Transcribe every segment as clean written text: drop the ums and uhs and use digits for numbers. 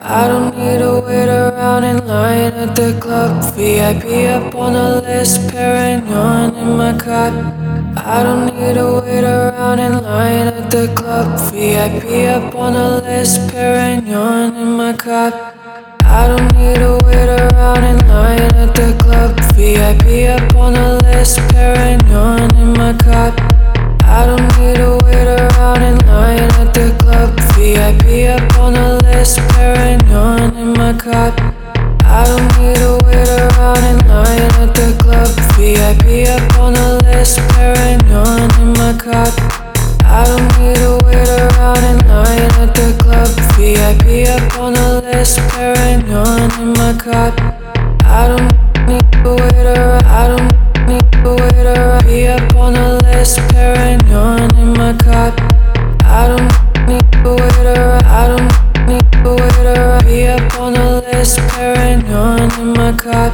I don't need to wait around in line at the club. VIP up on the list, Perignon in my cup. I don't need to wait around in line at the club. VIP up on the list, Perignon in my cup. I don't need to wait around in line at the club. VIP up on the list, Perignon in my cup. I don't need to wait around in line at the club. VIP up on the list, Perignon in my cup. I don't need to wait around in line at the club. VIP up on the list, Perignon in my cup. I don't need to wait around in line at the club. VIP up on the list, Perignon in my cup. I don't need to wait around. I don't need to wait around. Be up on the list, Perignon in my cup. I don't need to wait around. I don't need to wait around. Be up on the list, Perignon in my cup.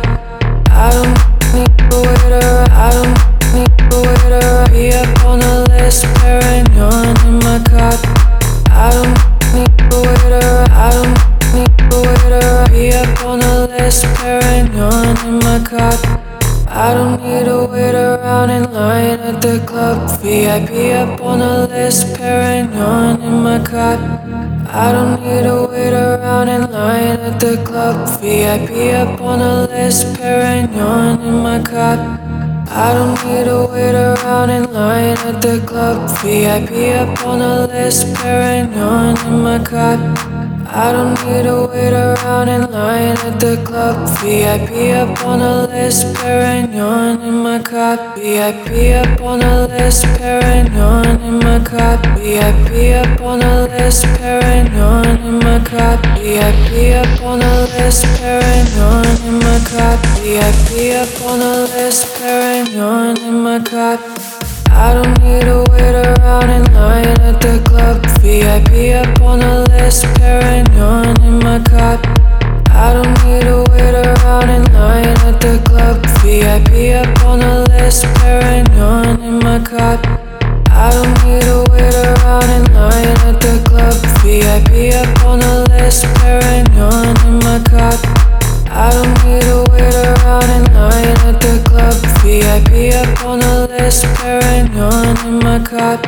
I don't need to wait around. I don't need to wait around. Be up on the list, Perignon in my cup. I don't need to wait around. I don't need to wait around. Be up on the list, Perignon in my cup. I don't need to wait around in line at the club. VIP up on the list, Perignon in my cup. I don't need to wait around in line at the club. VIP up on the list, Perignon in my cup. I don't need to wait around in line at the club. VIP up on the list, Perignon in my cup. I don't need to wait around in line at the club. VIP up on the list, Perignon in my cup. VIP up on the list, Perignon in my cup. VIP up on the list, Perignon in my cup. VIP up on the list, Perignon in my cup. VIP up on the list, Perignon in my cup. I don't need to wait around in line at the club. VIP up on the list, Perignon in my cup. I don't need to wait around in line at the club. VIP up on the list, Perignon in my cup. I don't need to wait around in line at the club. VIP up on the list, Perignon in my cup. I don't need to wait around in line at the club. VIP up on the list, Perignon in my cup.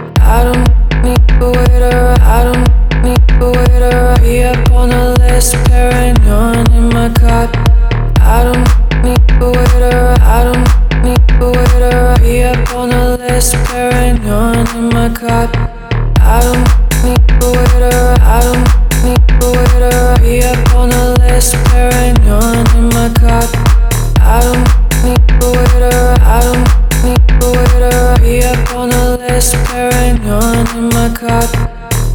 I don't need to wait around. I don't need to wait around. Be up on the list, Perignon in my cup. I don't need to wait around. I don't need to wait around. Be up on the list, Perignon in my cup. I don't need to wait around. I don't need to wait around. Be up on the list, Perignon in my cup. I don't need to wait around. I don't need to wait around. Be up on the list, Perignon in my cup.